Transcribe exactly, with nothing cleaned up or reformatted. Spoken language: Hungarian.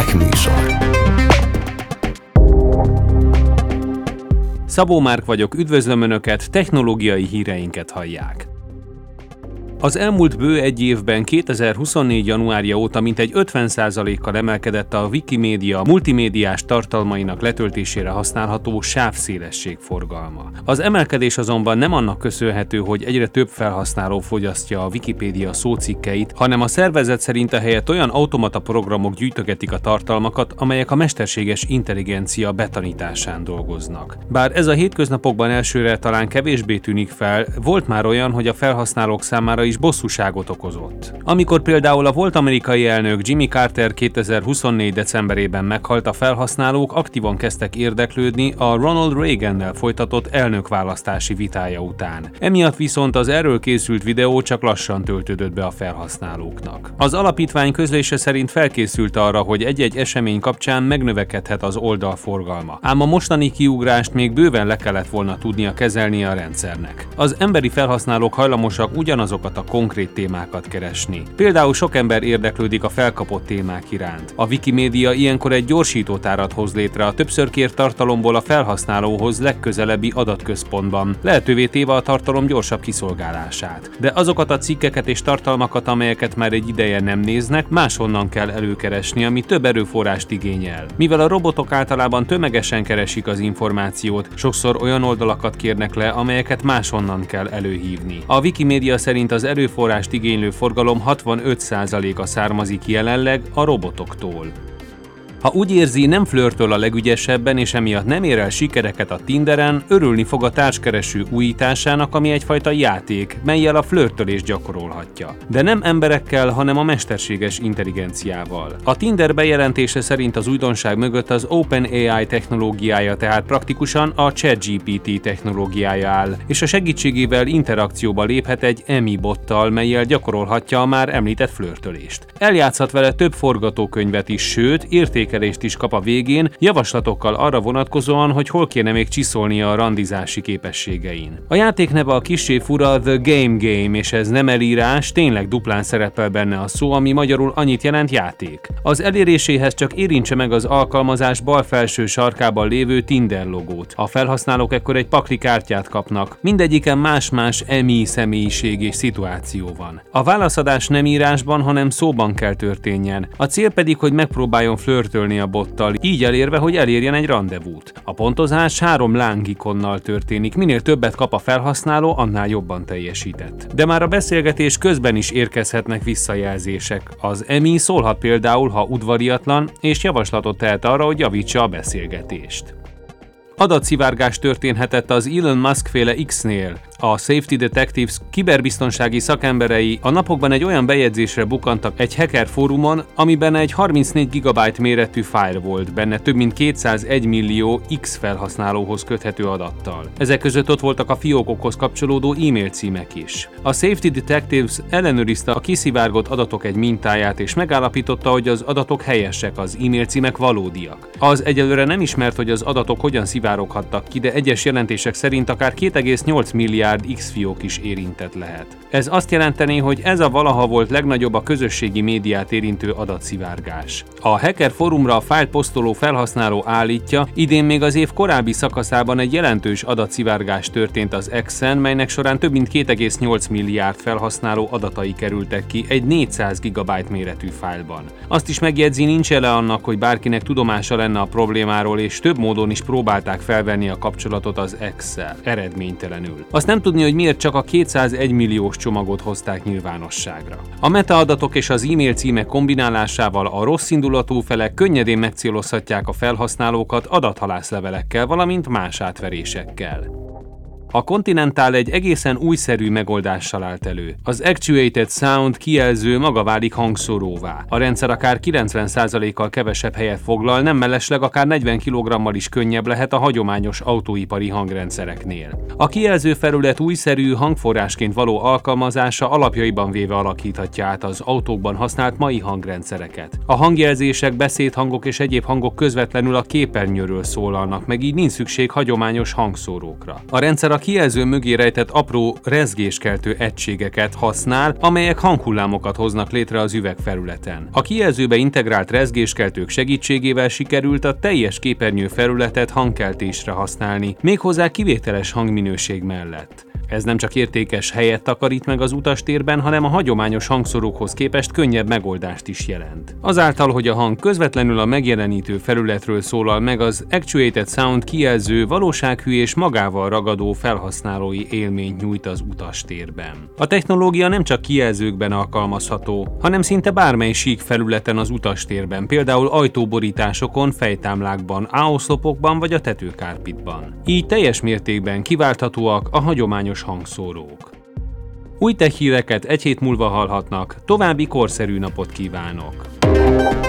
Tech műsor. Szabó Márk vagyok, üdvözlöm Önöket, technológiai híreinket hallják. Az elmúlt bő egy évben kétezer-huszonnégy. januárja óta mintegy ötven százalékkal emelkedett a Wikimédia multimédiás tartalmainak letöltésére használható sávszélesség forgalma. Az emelkedés azonban nem annak köszönhető, hogy egyre több felhasználó fogyasztja a Wikipédia szócikkeit, hanem a szervezet szerint ehelyett olyan automata programok gyűjtögetik a tartalmakat, amelyek a mesterséges intelligencia betanításán dolgoznak. Bár ez a hétköznapokban elsőre talán kevésbé tűnik fel, volt már olyan, hogy a felhasználók számára is bosszúságot okozott. Amikor például a volt amerikai elnök Jimmy Carter kétezer-huszonnégy. decemberében meghalt, a felhasználók aktívan kezdtek érdeklődni a Ronald Reagannel folytatott elnökválasztási vitája után. Emiatt viszont az erről készült videó csak lassan töltődött be a felhasználóknak. Az alapítvány közlése szerint felkészült arra, hogy egy-egy esemény kapcsán megnövekedhet az oldal forgalma. Ám a mostani kiugrást még bőven le kellett volna tudnia kezelnie a rendszernek. Az emberi felhasználók hajlamosak ugyanazokat a konkrét témákat keresni. Például sok ember érdeklődik a felkapott témák iránt. A Wikimédia ilyenkor egy gyorsítótárat hoz létre a többször kért tartalomból a felhasználóhoz legközelebbi adatközpontban, lehetővé téve a tartalom gyorsabb kiszolgálását. De azokat a cikkeket és tartalmakat, amelyeket már egy ideje nem néznek, máshonnan kell előkeresni, ami több erőforrást igényel. Mivel a robotok általában tömegesen keresik az információt, sokszor olyan oldalakat kérnek le, amelyeket máshonnan kell előhívni. A Wikimédia szerint az erőforrást igénylő forgalom hatvanöt százaléka származik jelenleg a robotoktól. Ha úgy érzi, nem flörtöl a legügyesebben, és emiatt nem ér el sikereket a Tinderen, örülni fog a társkereső újításának, ami egyfajta játék, mellyel a flörtölést gyakorolhatja. De nem emberekkel, hanem a mesterséges intelligenciával. A Tinder bejelentése szerint az újdonság mögött az OpenAI technológiája, tehát praktikusan a ChatGPT technológiája áll, és a segítségével interakcióba léphet egy Emi bottal, mellyel gyakorolhatja a már említett flörtölést. Eljátszhat vele több forgatókönyvet is, sőt, értékelést is kap a végén, javaslatokkal arra vonatkozóan, hogy hol kéne még csiszolnia a randizási képességein. A játék neve a kissé fura The Game Game, és ez nem elírás, tényleg duplán szerepel benne a szó, ami magyarul annyit jelent játék. Az eléréséhez csak érintse meg az alkalmazás bal felső sarkában lévő Tinder logót. A felhasználók ekkor egy pakli kártyát kapnak. Mindegyiken más-más emi személyiség és szituáció van. A válaszadás nem írásban, hanem szóban kell történjen. A cél pedig, hogy megpróbáljon flörtölni a bottal, így elérve, hogy elérjen egy randevút. A pontozás három lángikonnal történik, minél többet kap a felhasználó, annál jobban teljesített. De már a beszélgetés közben is érkezhetnek visszajelzések. Az Emi szólhat például, ha udvariatlan, és javaslatot tehet arra, hogy javítsa a beszélgetést. Adatszivárgás történhetett az Elon Musk féle X-nél. A Safety Detectives kiberbiztonsági szakemberei a napokban egy olyan bejegyzésre bukkantak egy hacker fórumon, amiben egy harmincnégy gigabyte méretű fájl volt, benne több mint kétszázegy millió X felhasználóhoz köthető adattal. Ezek között ott voltak a fiókokhoz kapcsolódó e-mail címek is. A Safety Detectives ellenőrizte a kiszivárgott adatok egy mintáját, és megállapította, hogy az adatok helyesek, az e-mail címek valódiak. Az egyelőre nem ismert, hogy az adatok hogyan szivároghattak ki, de egyes jelentések szerint akár két egész nyolc milliárd X-fiók is érintett lehet. Ez azt jelenteni, hogy ez a valaha volt legnagyobb a közösségi médiát érintő adatszivárgás. A hacker fórumra a fájlt posztoló felhasználó állítja, idén még az év korábbi szakaszában egy jelentős adatszivárgás történt az X-en, melynek során több mint két egész nyolc milliárd felhasználó adatai kerültek ki egy négyszáz gigabyte méretű fájlban. Azt is megjegyzi, nincs ele annak, hogy bárkinek tudomása lenne a problémáról, és több módon is próbálták felvenni a kapcsolatot az X-szel, eredménytelenül. Azt nem tudni, hogy miért csak a kétszázegy milliós csomagot hozták nyilvánosságra. A metaadatok és az e-mail címek kombinálásával a rosszindulatú felek könnyedén megcélozhatják a felhasználókat adathalászlevelekkel, valamint más átverésekkel. A Continental egy egészen újszerű megoldással állt elő. Az Actuated Sound kijelző maga válik hangszóróvá. A rendszer akár kilencven százalékkal kevesebb helyet foglal, nem mellesleg akár negyven kilogrammal is könnyebb lehet a hagyományos autóipari hangrendszereknél. A kijelző felület újszerű hangforrásként való alkalmazása alapjaiban véve alakíthatja át az autókban használt mai hangrendszereket. A hangjelzések, beszédhangok és egyéb hangok közvetlenül a képernyőről szólalnak meg, így nincs szükség hagyományos hangszórókra. A rendszer a kijelző mögé rejtett apró rezgéskeltő egységeket használ, amelyek hanghullámokat hoznak létre az üvegfelületen. A kijelzőbe integrált rezgéskeltők segítségével sikerült a teljes képernyő felületet hangkeltésre használni, méghozzá kivételes hangminőség mellett. Ez nem csak értékes helyet takarít meg az utastérben, hanem a hagyományos hangszórókhoz képest könnyebb megoldást is jelent. Azáltal, hogy a hang közvetlenül a megjelenítő felületről szólal meg, az Actuated Sound kijelző valósághű és magával ragadó felhasználói élményt nyújt az utastérben. A technológia nem csak kijelzőkben alkalmazható, hanem szinte bármely sík felületen az utastérben, például ajtóborításokon, fejtámlákban, áoszlopokban vagy a tetőkárpitban. Így teljes mértékben kiválthatóak a hagyományos hangszórók. Új tech híreket egy hét múlva hallhatnak, további korszerű napot kívánok!